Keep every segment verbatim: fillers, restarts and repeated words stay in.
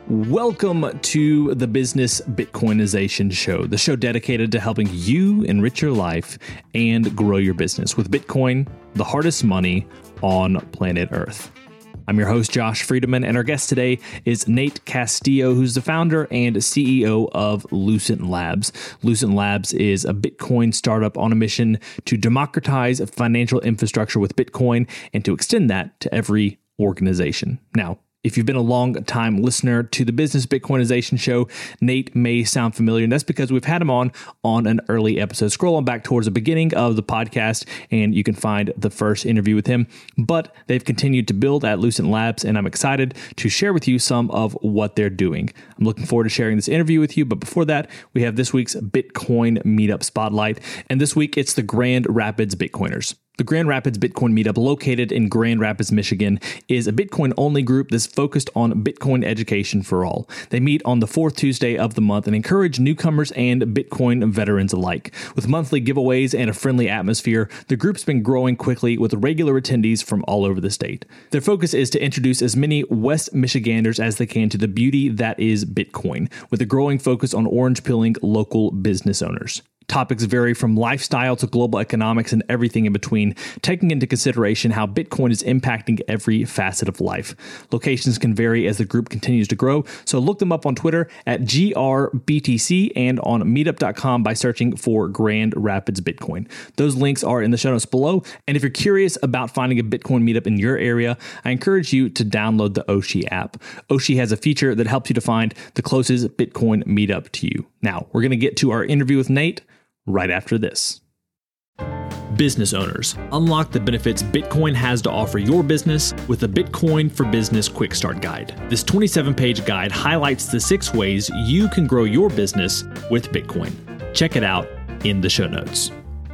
Welcome to the Business Bitcoinization Show, the show dedicated to helping you enrich your life and grow your business with Bitcoin, the hardest money on planet Earth. I'm your host, Josh Friedeman, and our guest today is Nate Castillo, who's the founder and C E O of Lucent Labs. Lucent Labs is a Bitcoin startup on a mission to democratize financial infrastructure with Bitcoin and to extend that to every organization. Now, if you've been a long time listener to the Business Bitcoinization Show, Nate may sound familiar, and that's because we've had him on on an early episode. Scroll on back towards the beginning of the podcast, and you can find the first interview with him. But they've continued to build at Lucent Labs, and I'm excited to share with you some of what they're doing. I'm looking forward to sharing this interview with you, but before that, we have this week's Bitcoin Meetup Spotlight, and this week it's the Grand Rapids Bitcoiners. The Grand Rapids Bitcoin Meetup, located in Grand Rapids, Michigan, is a Bitcoin-only group that's focused on Bitcoin education for all. They meet on the fourth Tuesday of the month and encourage newcomers and Bitcoin veterans alike. With monthly giveaways and a friendly atmosphere, the group's been growing quickly with regular attendees from all over the state. Their focus is to introduce as many West Michiganders as they can to the beauty that is Bitcoin, with a growing focus on orange-pilling local business owners. Topics vary from lifestyle to global economics and everything in between, taking into consideration how Bitcoin is impacting every facet of life. Locations can vary as the group continues to grow, so look them up on Twitter at G R B T C and on meetup dot com by searching for Grand Rapids Bitcoin. Those links are in the show notes below, and if you're curious about finding a Bitcoin meetup in your area, I encourage you to download the Oshi app. Oshi has a feature that helps you to find the closest Bitcoin meetup to you. Now, we're going to get to our interview with Nate right after this. Business owners, unlock the benefits Bitcoin has to offer your business with the Bitcoin for Business Quick Start Guide. This twenty-seven page guide highlights the six ways you can grow your business with Bitcoin. Check it out in the show notes.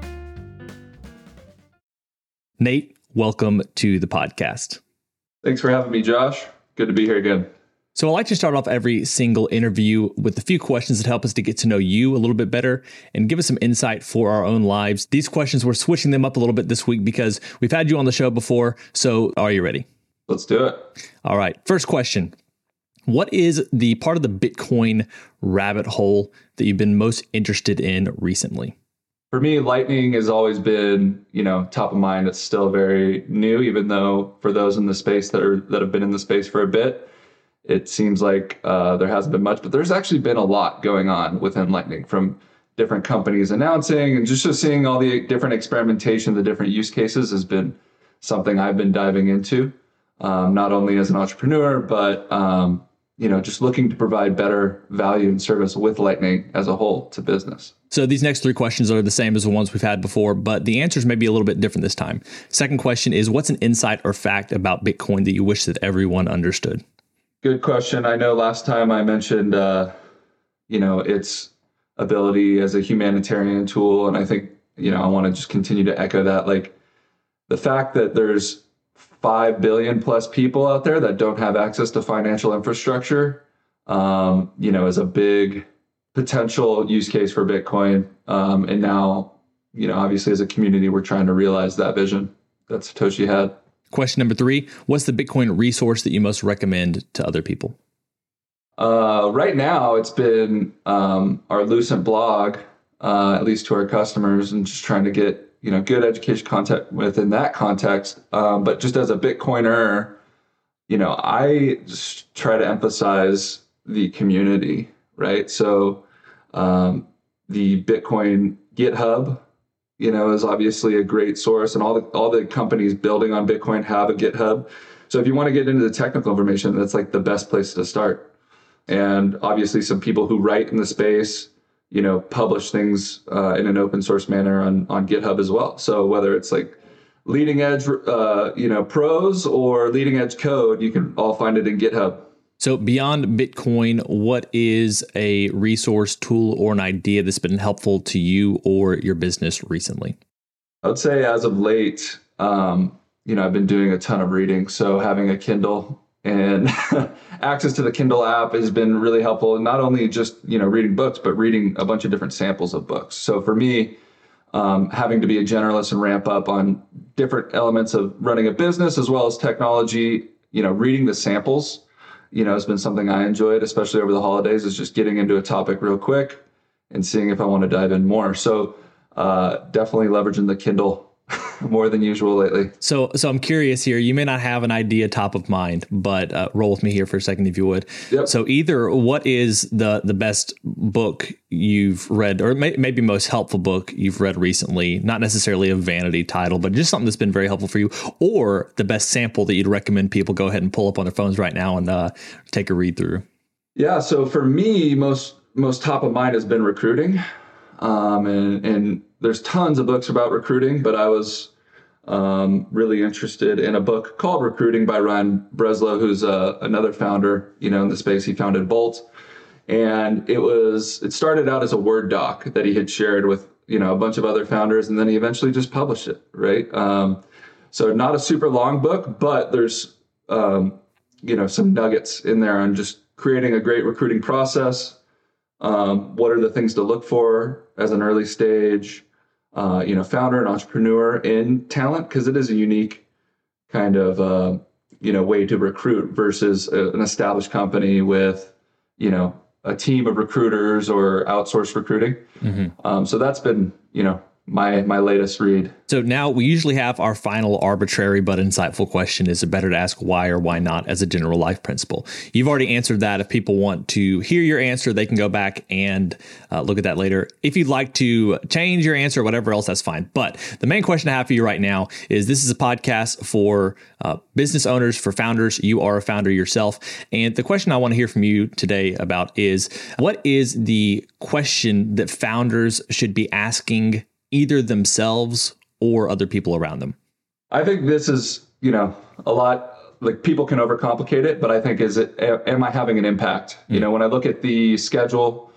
Nate, welcome to the podcast. Thanks for having me, Josh. Good to be here again. So I like to start off every single interview with a few questions that help us to get to know you a little bit better and give us some insight for our own lives. These questions, we're switching them up a little bit this week because we've had you on the show before. So are you ready? Let's do it. All right. First question. What is the part of the Bitcoin rabbit hole that you've been most interested in recently? For me, Lightning has always been, you know, top of mind. It's still very new, even though for those in the space that are that have been in the space for a bit, it seems like uh, there hasn't been much, but there's actually been a lot going on within Lightning, from different companies announcing and just, just seeing all the different experimentation, the different use cases has been something I've been diving into, um, not only as an entrepreneur, but, um, you know, just looking to provide better value and service with Lightning as a whole to business. So these next three questions are the same as the ones we've had before, but the answers may be a little bit different this time. Second question is, what's an insight or fact about Bitcoin that you wish that everyone understood? Good question. I know last time I mentioned, uh, you know, its ability as a humanitarian tool. And I think, you know, I want to just continue to echo that. Like the fact that there's five billion plus people out there that don't have access to financial infrastructure, um, you know, is a big potential use case for Bitcoin. Um, and now, you know, obviously as a community, we're trying to realize that vision that Satoshi had. Question number three, what's the Bitcoin resource that you most recommend to other people? Uh, right now, it's been um, our Lucent blog, uh, at least to our customers, and just trying to get, you know, good education content within that context. Um, but just as a Bitcoiner, you know, I just try to emphasize the community, right? So um, the Bitcoin GitHub, you know, is obviously a great source, and all the all the companies building on Bitcoin have a GitHub. So if you want to get into the technical information, that's like the best place to start. And obviously some people who write in the space, you know, publish things uh, in an open source manner on, on GitHub as well. So whether it's like leading edge, uh, you know, pros or leading edge code, you can all find it in GitHub. So beyond Bitcoin, what is a resource, tool, or an idea that's been helpful to you or your business recently? I would say as of late, um, you know, I've been doing a ton of reading. So having a Kindle and access to the Kindle app has been really helpful. And not only just, you know, reading books, but reading a bunch of different samples of books. So for me, um, having to be a generalist and ramp up on different elements of running a business as well as technology, you know, reading the samples you know, has been something I enjoyed, especially over the holidays, is just getting into a topic real quick and seeing if I want to dive in more. So uh, definitely leveraging the Kindle more than usual lately. So, so I'm curious here. You may not have an idea top of mind, but uh, roll with me here for a second, if you would. Yep. So, either what is the the best book you've read, or may, maybe most helpful book you've read recently? Not necessarily a vanity title, but just something that's been very helpful for you, or the best sample that you'd recommend people go ahead and pull up on their phones right now and uh, take a read through. Yeah. So for me, most most top of mind has been recruiting, um, and and there's tons of books about recruiting, but I was um, really interested in a book called Recruiting by Ryan Breslow, who's uh, another founder, you know, in the space. He founded Bolt, and it was it started out as a Word doc that he had shared with, you know, a bunch of other founders, and then he eventually just published it, right? Um, so not a super long book, but there's um, you know, some nuggets in there on just creating a great recruiting process. Um, what are the things to look for as an early stage, uh, you know, founder and entrepreneur in talent? Because it is a unique kind of, uh, you know, way to recruit versus a, an established company with, you know, a team of recruiters or outsourced recruiting. Mm-hmm. Um, so that's been, you know, my my latest read. So now we usually have our final arbitrary but insightful question. Is it better to ask why or why not as a general life principle? You've already answered that. If people want to hear your answer, they can go back and uh, look at that later. If you'd like to change your answer or whatever else, that's fine. But the main question I have for you right now is, this is a podcast for uh, business owners, for founders. You are a founder yourself. And the question I want to hear from you today about is, what is the question that founders should be asking either themselves or other people around them? I think this is, you know, a lot, like, people can overcomplicate it, but I think, is it, am I having an impact? Mm-hmm. You know, when I look at the schedule,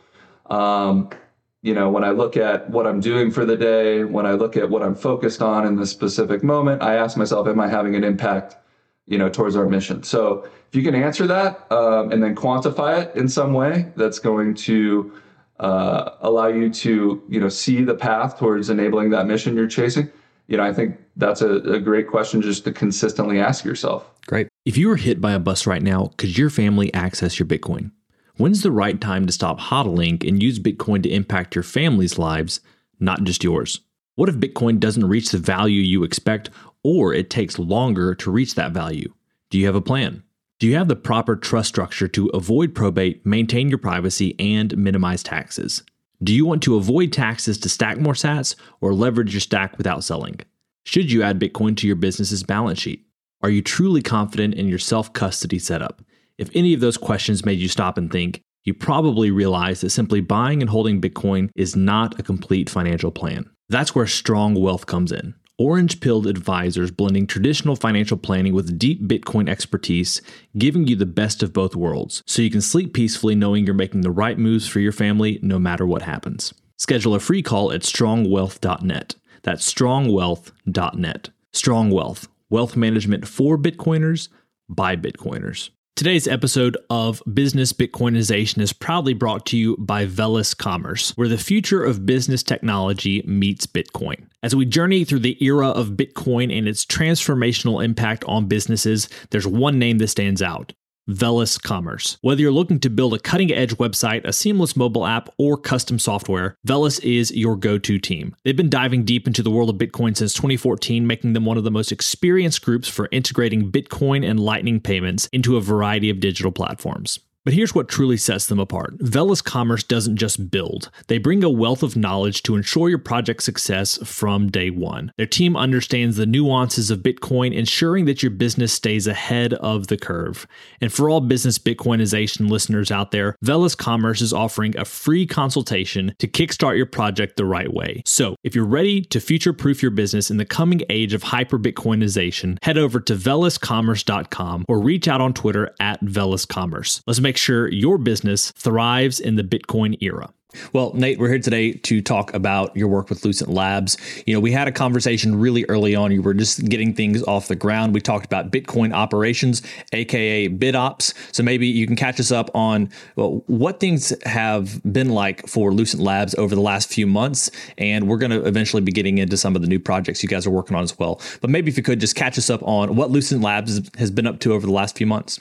um, you know, when I look at what I'm doing for the day, when I look at what I'm focused on in this specific moment, I ask myself, am I having an impact, you know, towards our mission? So if you can answer that um, and then quantify it in some way, that's going to Uh, allow you to, you know, see the path towards enabling that mission you're chasing. You know, I think that's a, a great question just to consistently ask yourself. Great. If you were hit by a bus right now, could your family access your Bitcoin? When's the right time to stop hodling and use Bitcoin to impact your family's lives, not just yours? What if Bitcoin doesn't reach the value you expect, or it takes longer to reach that value? Do you have a plan? Do you have the proper trust structure to avoid probate, maintain your privacy, and minimize taxes? Do you want to avoid taxes to stack more sats, or leverage your stack without selling? Should you add Bitcoin to your business's balance sheet? Are you truly confident in your self-custody setup? If any of those questions made you stop and think, you probably realize that simply buying and holding Bitcoin is not a complete financial plan. That's where Strong Wealth comes in. Orange-pilled advisors blending traditional financial planning with deep Bitcoin expertise, giving you the best of both worlds, so you can sleep peacefully knowing you're making the right moves for your family no matter what happens. Schedule a free call at strong wealth dot net. That's strong wealth dot net. Strong Wealth, wealth management for Bitcoiners by Bitcoiners. Today's episode of Business Bitcoinization is proudly brought to you by Velis Commerce, where the future of business technology meets Bitcoin. As we journey through the era of Bitcoin and its transformational impact on businesses, there's one name that stands out: Velis Commerce. Whether you're looking to build a cutting-edge website, a seamless mobile app, or custom software, Velis is your go-to team. They've been diving deep into the world of Bitcoin since twenty fourteen, making them one of the most experienced groups for integrating Bitcoin and Lightning payments into a variety of digital platforms. But here's what truly sets them apart. Velis Commerce doesn't just build. They bring a wealth of knowledge to ensure your project's success from day one. Their team understands the nuances of Bitcoin, ensuring that your business stays ahead of the curve. And for all business Bitcoinization listeners out there, Velis Commerce is offering a free consultation to kickstart your project the right way. So if you're ready to future-proof your business in the coming age of hyper-Bitcoinization, head over to velis commerce dot com or reach out on Twitter at Velis Commerce. Let's make Make sure your business thrives in the Bitcoin era. Well, Nate, we're here today to talk about your work with Lucent Labs. You know, we had a conversation really early on. You were just getting things off the ground. We talked about Bitcoin operations, aka BitOps. So maybe you can catch us up on, well, what things have been like for Lucent Labs over the last few months. And we're going to eventually be getting into some of the new projects you guys are working on as well. But maybe if you could just catch us up on what Lucent Labs has been up to over the last few months.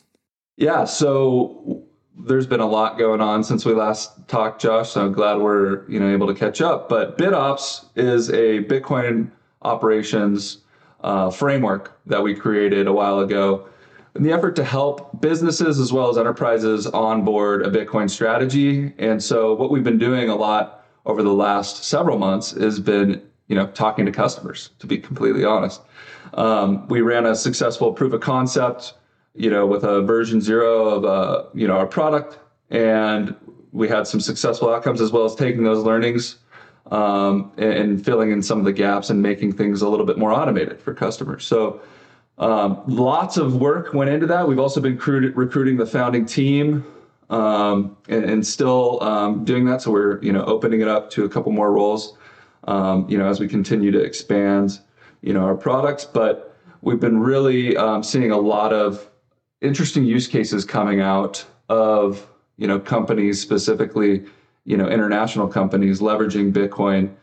Yeah, so there's been a lot going on since we last talked, Josh. So I'm glad we're you know able to catch up. But BitOps is a Bitcoin operations uh, framework that we created a while ago in the effort to help businesses as well as enterprises onboard a Bitcoin strategy. And so what we've been doing a lot over the last several months has been you know talking to customers. To be completely honest, um, we ran a successful proof of concept, you know, with a version zero of, uh, you know, our product. And we had some successful outcomes as well as taking those learnings um, and, and filling in some of the gaps and making things a little bit more automated for customers. So um, lots of work went into that. We've also been recruited, recruiting the founding team um, and, and still um, doing that. So we're, you know, opening it up to a couple more roles, um, you know, as we continue to expand, you know, our products. But we've been really um, seeing a lot of interesting use cases coming out of, you know, companies, specifically, you know, international companies leveraging Bitcoin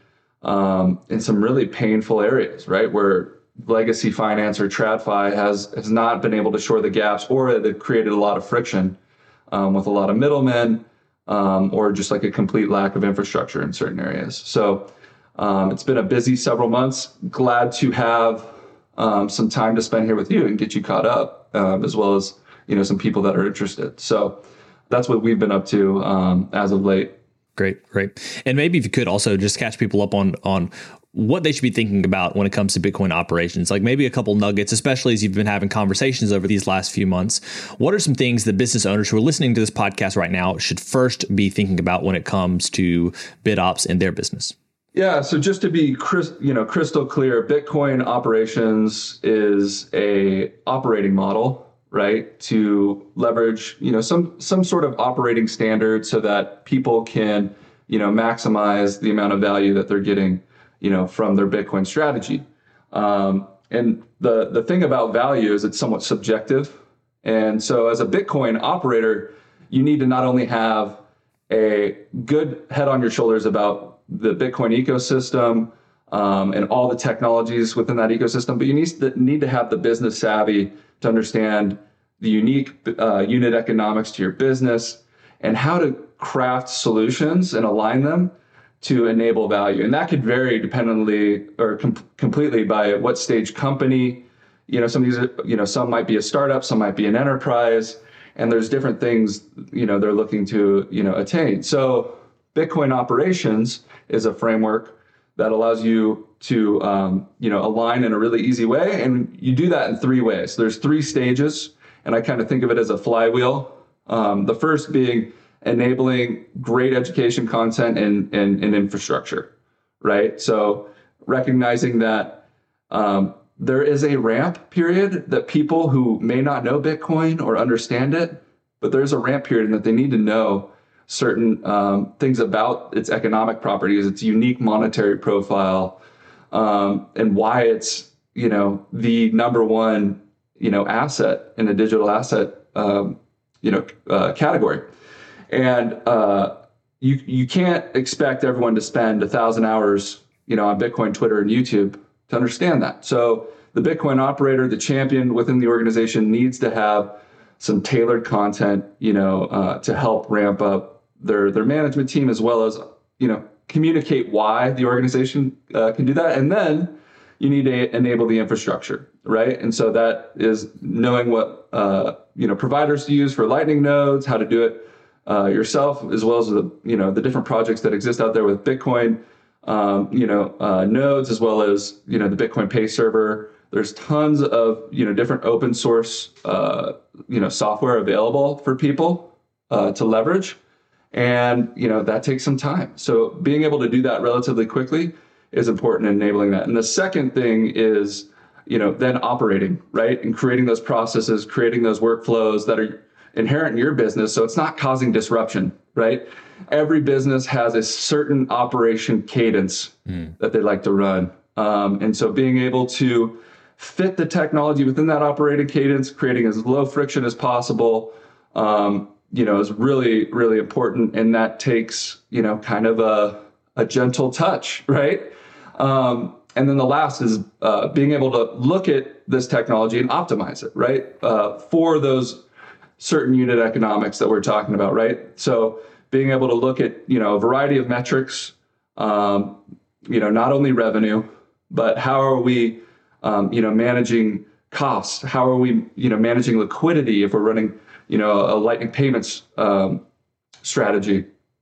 um, in some really painful areas, right? Where legacy finance or TradFi has, has not been able to shore the gaps, or they've created a lot of friction um, with a lot of middlemen um, or just like a complete lack of infrastructure in certain areas. So um, it's been a busy several months. Glad to have um, some time to spend here with you and get you caught up. Um, as well as, you know, some people that are interested. So that's what we've been up to um, as of late. Great, great. And maybe if you could also just catch people up on on what they should be thinking about when it comes to Bitcoin operations, like maybe a couple nuggets, especially as you've been having conversations over these last few months. What are some things that business owners who are listening to this podcast right now should first be thinking about when it comes to BitOps in their business? Yeah, so just to be you know crystal clear, Bitcoin operations is a operating model, right? To leverage you know some some sort of operating standard so that people can you know maximize the amount of value that they're getting you know from their Bitcoin strategy. Um, and the the thing about value is it's somewhat subjective, and so as a Bitcoin operator, you need to not only have a good head on your shoulders about the Bitcoin ecosystem um, and all the technologies within that ecosystem, but you need to, need to have the business savvy to understand the unique uh, unit economics to your business and how to craft solutions and align them to enable value. And that could vary dependently or com- completely by what stage company. You know, some of these, you know, some might be a startup, some might be an enterprise, and there's different things, you know, they're looking to, you know, attain. So Bitcoin operations is a framework that allows you to, um, you know, align in a really easy way. And you do that in three ways. There's three stages, and I kind of think of it as a flywheel. Um, the first being enabling great education content and, and, and infrastructure, right? So recognizing that um, there is a ramp period that people who may not know Bitcoin or understand it, but there's a ramp period and that they need to know certain um, things about its economic properties, its unique monetary profile, um, and why it's, you know, the number one, you know, asset in the digital asset, um, you know, uh, category. And uh, you you can't expect everyone to spend a thousand hours, you know, on Bitcoin, Twitter, and YouTube to understand that. So the Bitcoin operator, the champion within the organization, needs to have some tailored content, you know, uh, to help ramp up their their management team, as well as, you know, communicate why the organization uh, can do that. And then you need to enable the infrastructure, right? And so that is knowing what, uh, you know, providers to use for Lightning nodes, how to do it uh, yourself, as well as the, you know, the different projects that exist out there with Bitcoin, um, you know, uh, nodes, as well as, you know, the Bitcoin Pay server. There's tons of, you know, different open source, uh, you know, software available for people uh, to leverage. And, you know, that takes some time. So being able to do that relatively quickly is important in enabling that. And the second thing is, you know, then operating, right? And creating those processes, creating those workflows that are inherent in your business. So it's not causing disruption, right? Every business has a certain operation cadence mm. that they like to run. Um, and so being able to fit the technology within that operating cadence, creating as low friction as possible, um, you know, is really, really important. And that takes, you know, kind of a, a gentle touch, right? Um, and then the last is uh, being able to look at this technology and optimize it, right? Uh, for those certain unit economics that we're talking about, right? So being able to look at, you know, a variety of metrics, um, you know, not only revenue, but how are we, um, you know, managing costs? How are we, you know, managing liquidity if we're running, you know, a Lightning Payments um, strategy?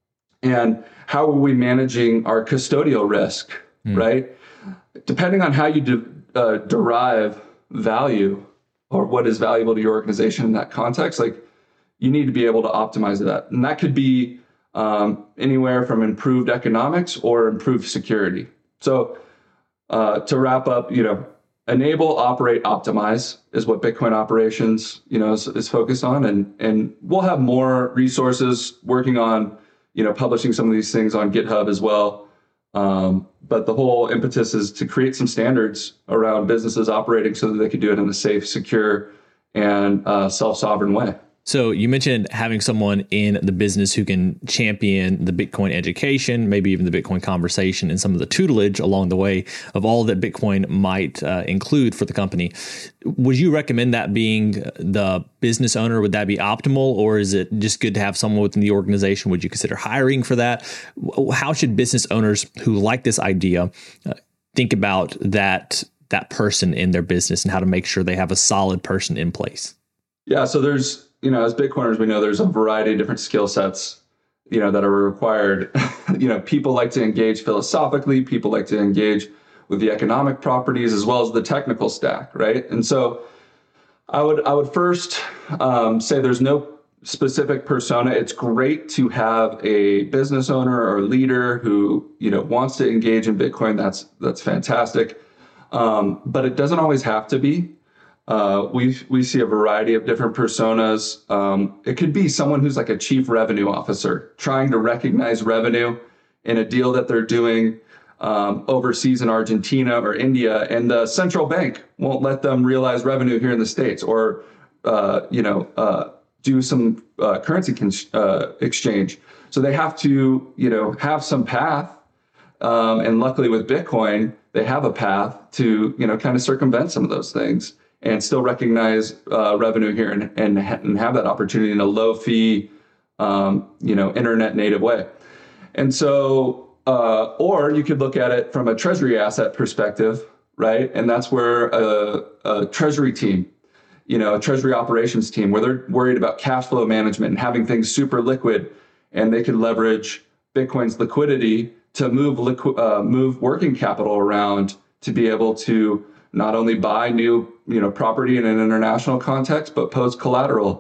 And how are we managing our custodial risk, mm. right? Depending on how you de- uh, derive value or what is valuable to your organization in that context, like you need to be able to optimize that. And that could be um, anywhere from improved economics or improved security. So uh, to wrap up, you know, enable, operate, optimize is what Bitcoin operations, you know, is, is focused on. And, and we'll have more resources working on, you know, publishing some of these things on GitHub as well. Um, but the whole impetus is to create some standards around businesses operating so that they can do it in a safe, secure, and uh, self-sovereign way. So you mentioned having someone in the business who can champion the Bitcoin education, maybe even the Bitcoin conversation and some of the tutelage along the way of all that Bitcoin might uh, include for the company. Would you recommend that being the business owner? Would that be optimal, or is it just good to have someone within the organization? Would you consider hiring for that? How should business owners who like this idea uh, think about that that person in their business and how to make sure they have a solid person in place? Yeah, so there's, you know, as Bitcoiners, we know there's a variety of different skill sets, you know, that are required. You know, people like to engage philosophically, people like to engage with the economic properties as well as the technical stack, right? And so I would I would first um, say there's no specific persona. It's great to have a business owner or leader who, you know, wants to engage in Bitcoin. That's that's fantastic. Um, but it doesn't always have to be. Uh, we we see a variety of different personas. Um, it could be someone who's like a chief revenue officer trying to recognize revenue in a deal that they're doing um, overseas in Argentina or India, and the central bank won't let them realize revenue here in the States, or uh, you know uh, do some uh, currency con- uh, exchange. So they have to you know have some path, um, and luckily with Bitcoin they have a path to you know kind of circumvent some of those things and still recognize uh, revenue here and, and and have that opportunity in a low fee, um, you know, internet native way. And so, uh, or you could look at it from a treasury asset perspective, right? And that's where a, a treasury team, you know, a treasury operations team, where they're worried about cash flow management and having things super liquid, and they can leverage Bitcoin's liquidity to move liqu- uh, move working capital around to be able to not only buy new, you know, property in an international context, but post collateral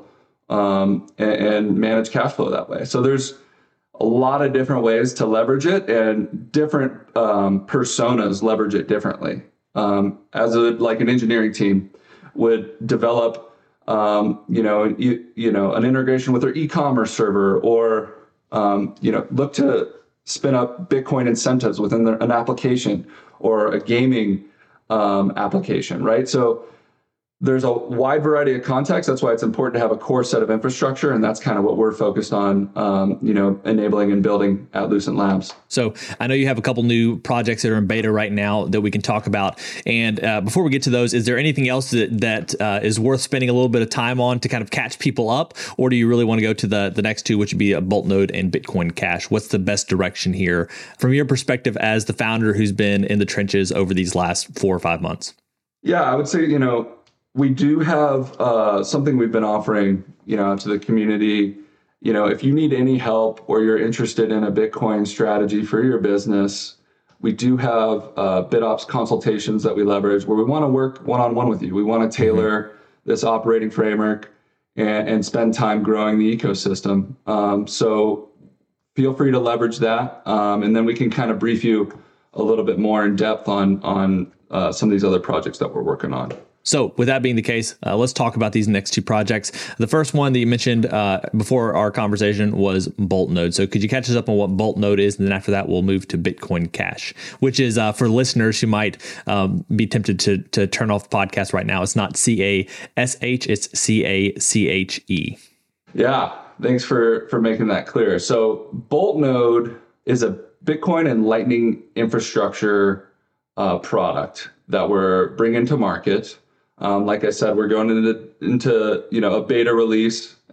um, and, and manage cash flow that way. So there's a lot of different ways to leverage it, and different um, personas leverage it differently. Um, as a like an engineering team would develop, um, you know, you, you know, an integration with their e-commerce server, or um, you know, look to spin up Bitcoin incentives within their, an application, or a gaming Um, application, right? So there's a wide variety of contexts. That's why it's important to have a core set of infrastructure, and that's kind of what we're focused on, um, you know, enabling and building at Lucent Labs. So I know you have a couple new projects that are in beta right now that we can talk about. And uh, before we get to those, is there anything else that that uh, is worth spending a little bit of time on to kind of catch people up, or do you really want to go to the the next two, which would be a Boltnode and Bitcoin Cash? What's the best direction here from your perspective as the founder who's been in the trenches over these last four or five months? Yeah, I would say, you know, we do have uh, something we've been offering, you know, to the community. You know, if you need any help or you're interested in a Bitcoin strategy for your business, we do have uh, BitOps consultations that we leverage, where we want to work one-on-one with you. We want to tailor mm-hmm. this operating framework and, and spend time growing the ecosystem. Um, so feel free to leverage that, um, and then we can kind of brief you a little bit more in depth on on uh, some of these other projects that we're working on. So with that being the case, uh, let's talk about these next two projects. The first one that you mentioned uh, before our conversation was Boltnode. So could you catch us up on what Boltnode is? And then after that, we'll move to Bitcoin Cash, which is uh, for listeners who might um, be tempted to to turn off the podcast right now. It's not C A S H, it's C A C H E. Yeah, thanks for, for making that clear. So Boltnode is a Bitcoin and Lightning infrastructure uh, product that we're bringing to market. Um, like I said, we're going into, into, you know, a beta release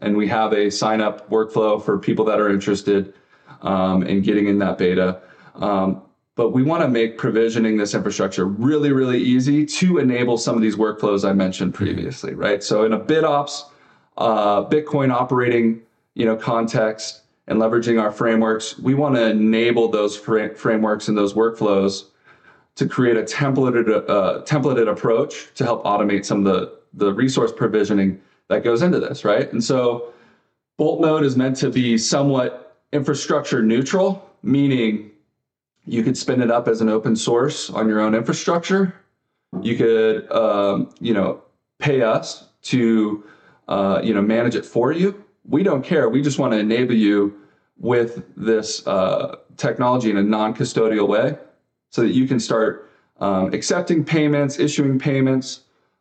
and we have a sign up workflow for people that are interested um, in getting in that beta. Um, but we want to make provisioning this infrastructure really, really easy to enable some of these workflows I mentioned previously, right? So in a BitOps, uh, Bitcoin operating, you know, context and leveraging our frameworks, we want to enable those fra- frameworks and those workflows to create a templated, uh, templated approach to help automate some of the, the resource provisioning that goes into this, right? And so Boltnode is meant to be somewhat infrastructure neutral, meaning you could spin it up as an open source on your own infrastructure. You could, um, you know, pay us to, uh, you know, manage it for you. We don't care. We just want to enable you with this uh, technology in a non-custodial way, so that you can start um, accepting payments, issuing payments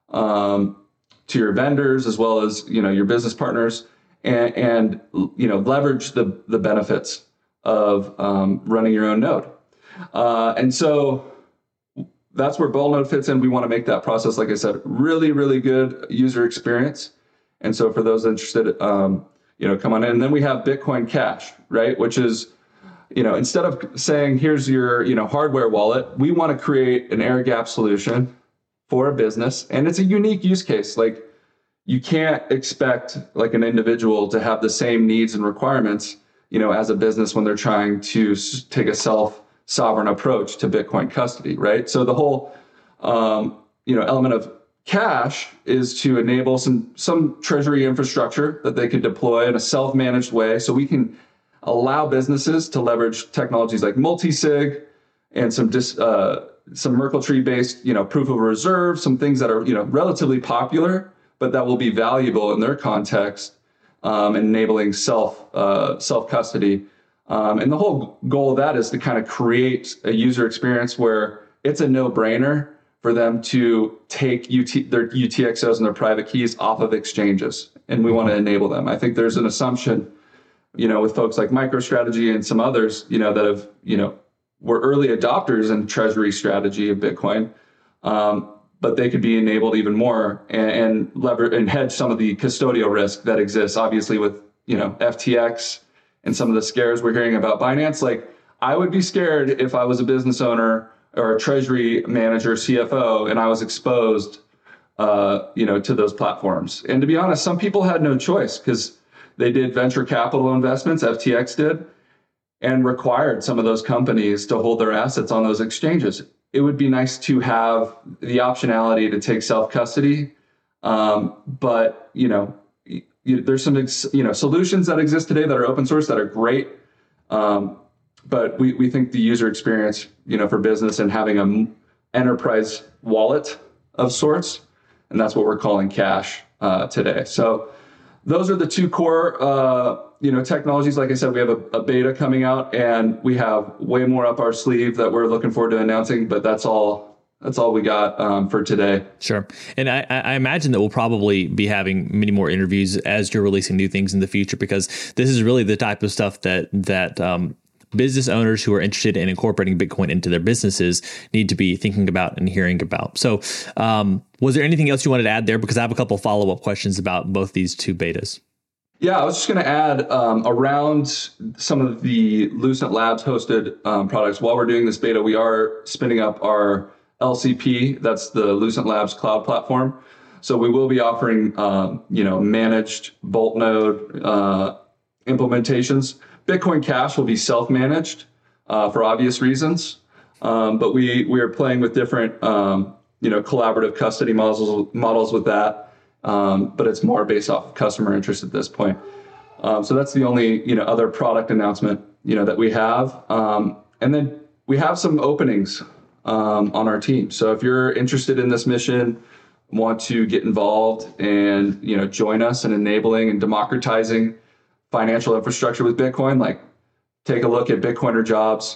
um, to your vendors as well as, you know, your business partners, and, and you know, leverage the the benefits of um, running your own node. Uh, and so that's where Boltnode fits in. We want to make that process, like I said, really, really good user experience. And so for those interested, um, you know, come on in. And then we have Bitcoin Cash, right, which is, you know, instead of saying, here's your, you know, hardware wallet, we want to create an air gap solution for a business. And it's a unique use case. Like, you can't expect like an individual to have the same needs and requirements, you know, as a business when they're trying to s- take a self-sovereign approach to Bitcoin custody, right? So the whole, um, you know, element of Cash is to enable some, some treasury infrastructure that they could deploy in a self-managed way, so we can allow businesses to leverage technologies like multi-sig and some dis, uh, some Merkle tree based, you know, proof of reserve, some things that are, you know, relatively popular, but that will be valuable in their context, um, enabling self uh, self custody. Um, and the whole goal of that is to kind of create a user experience where it's a no brainer for them to take U T, their U T X Os and their private keys off of exchanges, and we want to enable them. I think there's an assumption, you know, with folks like MicroStrategy and some others, you know, that have, you know, were early adopters in treasury strategy of Bitcoin, um, but they could be enabled even more and, and lever and hedge some of the custodial risk that exists, obviously, with, you know, F T X and some of the scares we're hearing about Binance. Like, I would be scared if I was a business owner or a treasury manager, C F O, and I was exposed, uh, you know, to those platforms. And to be honest, some people had no choice because they did venture capital investments, F T X did, and required some of those companies to hold their assets on those exchanges. It would be nice to have the optionality to take self-custody, um, but, you know, you, there's some, you know, solutions that exist today that are open source that are great. Um, But we, we think the user experience, you know, for business and having an enterprise wallet of sorts, and that's what we're calling Cash uh, today. So those are the two core, uh, you know, technologies. Like I said, we have a, a beta coming out, and we have way more up our sleeve that we're looking forward to announcing. But that's all. That's all we got um, for today. Sure. And I, I imagine that we'll probably be having many more interviews as you're releasing new things in the future, because this is really the type of stuff that that um, business owners who are interested in incorporating Bitcoin into their businesses need to be thinking about and hearing about. So um, was there anything else you wanted to add there? Because I have a couple of follow-up questions about both these two betas. Yeah, I was just going to add um, around some of the Lucent Labs hosted um, products. While we're doing this beta, we are spinning up our L C P. That's the Lucent Labs cloud platform. So we will be offering, um, you know, managed Boltnode uh, implementations. Bitcoin Cash will be self-managed uh, for obvious reasons, um, but we we are playing with different, um, you know, collaborative custody models models with that. Um, but it's more based off of customer interest at this point. Um, so that's the only, you know, other product announcement, you know, that we have. Um, and then we have some openings um, on our team. So if you're interested in this mission, want to get involved and, you know, join us in enabling and democratizing financial infrastructure with Bitcoin, like, take a look at Bitcoiner Jobs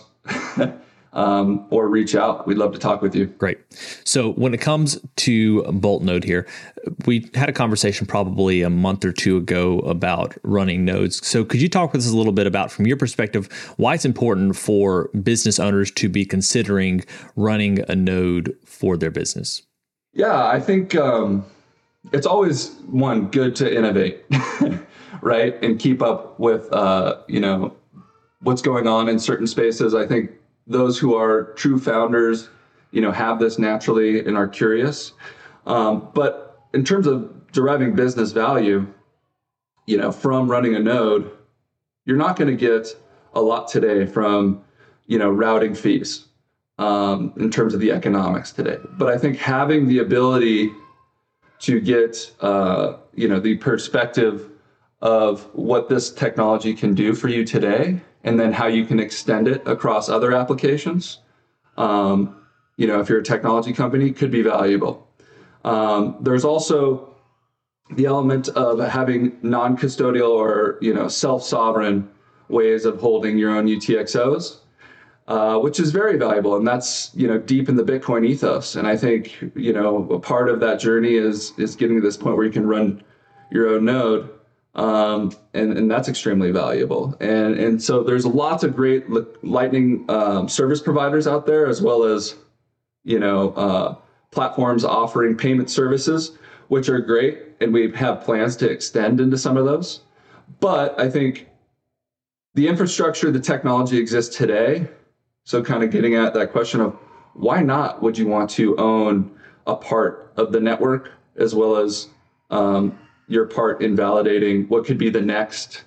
um, or reach out. We'd love to talk with you. Great. So when it comes to Boltnode here, we had a conversation probably a month or two ago about running nodes. So could you talk with us a little bit about, from your perspective, why it's important for business owners to be considering running a node for their business? Yeah, I think um, it's always, one, good to innovate. right, and keep up with, uh, you know, what's going on in certain spaces. I think those who are true founders, you know, have this naturally and are curious. Um, but in terms of deriving business value, you know, from running a node, you're not going to get a lot today from, you know, routing fees um, in terms of the economics today. But I think having the ability to get, uh, you know, the perspective of what this technology can do for you today, and then how you can extend it across other applications, um, you know, if you're a technology company, could be valuable. Um, there's also the element of having non-custodial or, you know, self-sovereign ways of holding your own U T X Os, uh, which is very valuable. And that's, you know, deep in the Bitcoin ethos. And I think, you know, a part of that journey is, is getting to this point where you can run your own node. Um, and, and that's extremely valuable. And, and so there's lots of great Lightning um, service providers out there, as well as, you know, uh, platforms offering payment services, which are great. And we have plans to extend into some of those. But I think the infrastructure, the technology exists today. So kind of getting at that question of why not would you want to own a part of the network, as well as um, your part in validating what could be the next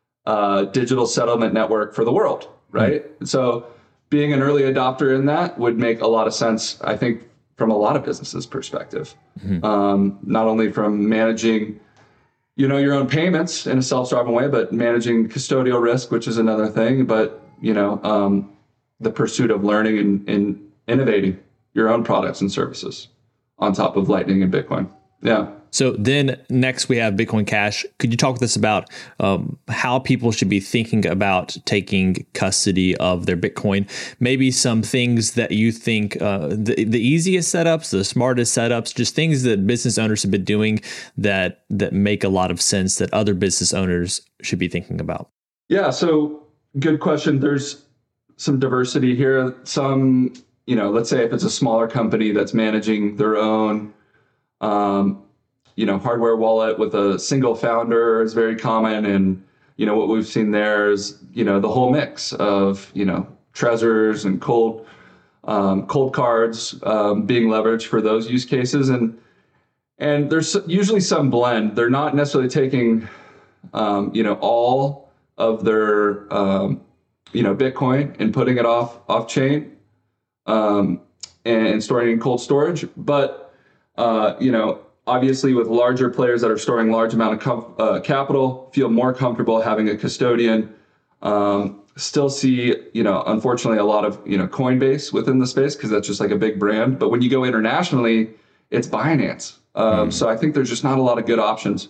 uh, digital settlement network for the world, right? Mm-hmm. So being an early adopter in that would make a lot of sense, I think, from a lot of businesses' perspective. Mm-hmm. Um, not only from managing, you know, your own payments in a self-sovereign way, but managing custodial risk, which is another thing. But, you know, um, the pursuit of learning and, and innovating your own products and services on top of Lightning and Bitcoin. Yeah. So then next we have Bitcoin Cash. Could you talk with us about um, how people should be thinking about taking custody of their Bitcoin? Maybe some things that you think uh, the, the easiest setups, the smartest setups, just things that business owners have been doing that that make a lot of sense that other business owners should be thinking about. Yeah, so good question. There's some diversity here. Some, you know, let's say if it's a smaller company that's managing their own um, you know, hardware wallet with a single founder is very common. And, you know, what we've seen there is, you know, the whole mix of, you know, Trezors and cold, um, cold cards um, being leveraged for those use cases. And, and there's usually some blend. They're not necessarily taking, um, you know, all of their, um, you know, Bitcoin and putting it off, off chain um, and storing in cold storage. But, uh, you know, obviously, with larger players that are storing large amount of com- uh, capital, feel more comfortable having a custodian. Um, still see, you know, unfortunately, a lot of, you know, Coinbase within the space because that's just like a big brand. But when you go internationally, it's Binance. Um, mm. So I think there's just not a lot of good options,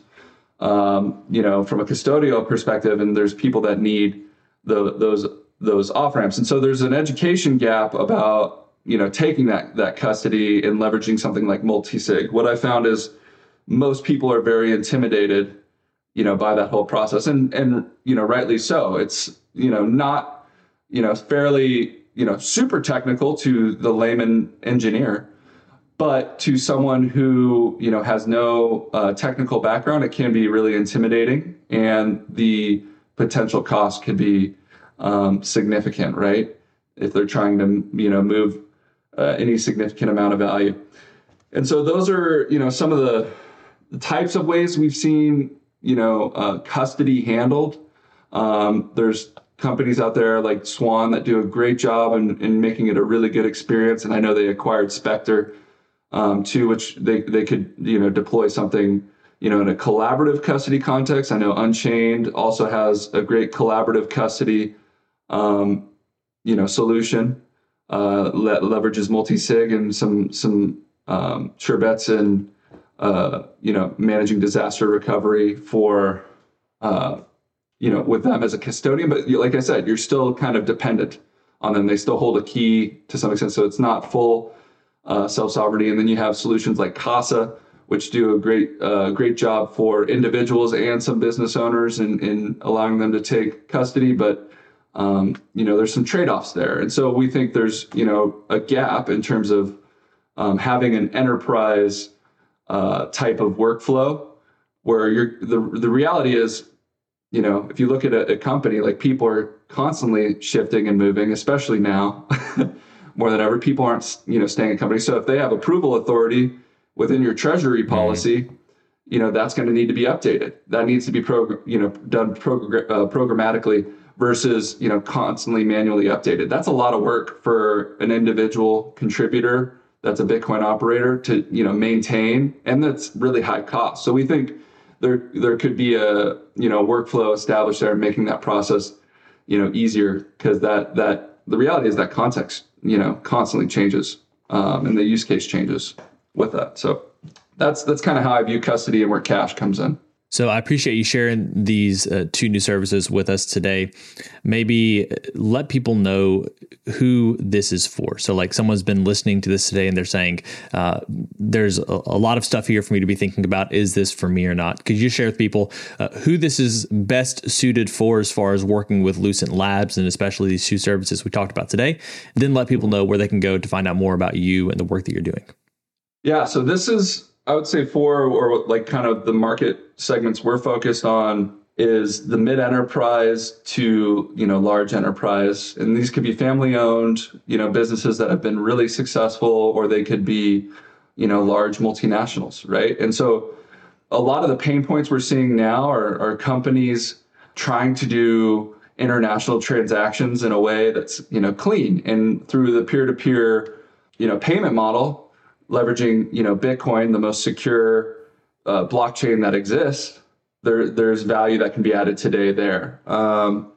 um, you know, from a custodial perspective. And there's people that need the, those those off ramps. And so there's an education gap about, you know, taking that that custody and leveraging something like multi-sig. What I found is most people are very intimidated, you know, by that whole process, and and you know, rightly so. It's, you know, not, you know, fairly, you know, super technical to the layman engineer, but to someone who, you know, has no uh, technical background, it can be really intimidating, and the potential cost could be um, significant, right? If they're trying to, you know, move Uh, any significant amount of value. And so those are, you know, some of the, the types of ways we've seen, you know, uh, custody handled. Um, there's companies out there like Swan that do a great job in, in making it a really good experience. And I know they acquired Spectre um, too, which they, they could, you know, deploy something, you know, in a collaborative custody context. I know Unchained also has a great collaborative custody, um, you know, solution. Uh, le- leverages multi-sig and some some um, sure bets in uh, you know, managing disaster recovery for uh, you know, with them as a custodian. But like I said, you're still kind of dependent on them. They still hold a key to some extent, so it's not full uh, self-sovereignty. And then you have solutions like Casa, which do a great uh, great job for individuals and some business owners in, in allowing them to take custody, but Um, you know, there's some trade-offs there. And so we think there's, you know, a gap in terms of um, having an enterprise uh, type of workflow where you're, the, the reality is you know, if you look at a, a company, like people are constantly shifting and moving, especially now more than ever. People aren't, you know, staying in companies. So if they have approval authority within your treasury policy, mm-hmm. you know, that's going to need to be updated. That needs to be, prog- you know, done progr- uh, programmatically versus, you know, constantly manually updated. That's a lot of work for an individual contributor that's a Bitcoin operator to, you know, maintain, and that's really high cost. So we think there there could be a, you know, workflow established there, making that process, you know, easier, because that that the reality is that context, you know, constantly changes, um, and the use case changes with that. So that's that's kind of how I view custody and where cash comes in. So I appreciate you sharing these uh, two new services with us today. Maybe let people know who this is for. So like someone's been listening to this today and they're saying, uh, there's a, a lot of stuff here for me to be thinking about. Is this for me or not? Could you share with people uh, who this is best suited for as far as working with Lucent Labs, and especially these two services we talked about today? Then let people know where they can go to find out more about you and the work that you're doing. Yeah, so this is, I would say, for, or like kind of the market segments we're focused on is the mid-enterprise to, you know, large enterprise. And these could be family-owned, you know, businesses that have been really successful, or they could be, you know, large multinationals, right? And so a lot of the pain points we're seeing now are, are companies trying to do international transactions in a way that's, you know, clean, and through the peer-to-peer, you know, payment model, leveraging, you know, Bitcoin, the most secure uh, blockchain that exists. There, there's value that can be added today there. Um,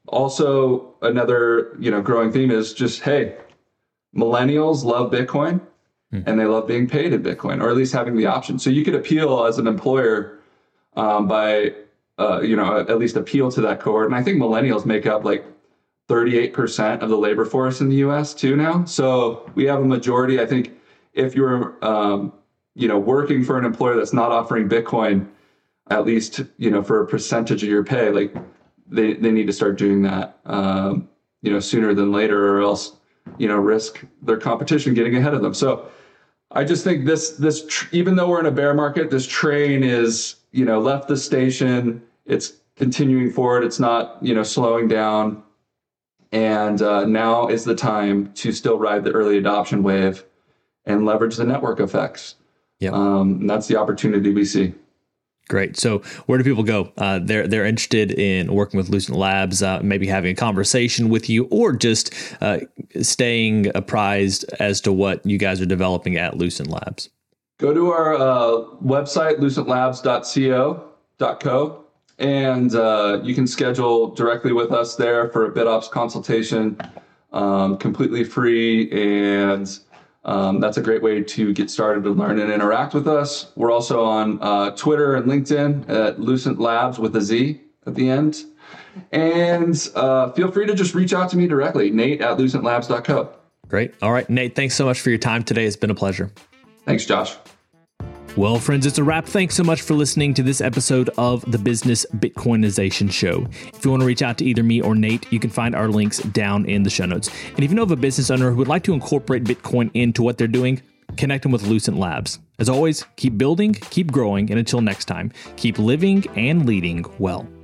also, another, you know, growing theme is just, hey, millennials love Bitcoin, mm. and they love being paid in Bitcoin, or at least having the option. So you could appeal as an employer um, by, uh, you know, at least appeal to that cohort. And I think millennials make up like thirty-eight percent of the labor force in the U S too now. So we have a majority. I think if you're, um, you know, working for an employer that's not offering Bitcoin, at least, you know, for a percentage of your pay, like they, they need to start doing that, um, you know, sooner than later, or else, you know, risk their competition getting ahead of them. So I just think this, this, tr- even though we're in a bear market, this train is, you know, left the station. It's continuing forward. It's not, you know, slowing down. And uh, now is the time to still ride the early adoption wave and leverage the network effects. Yeah, um, and that's the opportunity we see. Great. So where do people go? Uh, they're they're interested in working with Lucent Labs, uh, maybe having a conversation with you, or just uh, staying apprised as to what you guys are developing at Lucent Labs. Go to our uh, website, lucent labs dot co, and uh, you can schedule directly with us there for a BitOps consultation, um, completely free, and Um, that's a great way to get started to learn and interact with us. We're also on uh, Twitter and LinkedIn at Lucent Labs with a Z at the end. And uh, feel free to just reach out to me directly, Nate at lucent labs dot co. Great. All right, Nate, thanks so much for your time today. It's been a pleasure. Thanks, Josh. Well, friends, it's a wrap. Thanks so much for listening to this episode of the Business Bitcoinization Show. If you want to reach out to either me or Nate, you can find our links down in the show notes. And if you know of a business owner who would like to incorporate Bitcoin into what they're doing, connect them with Lucent Labs. As always, keep building, keep growing, and until next time, keep living and leading well.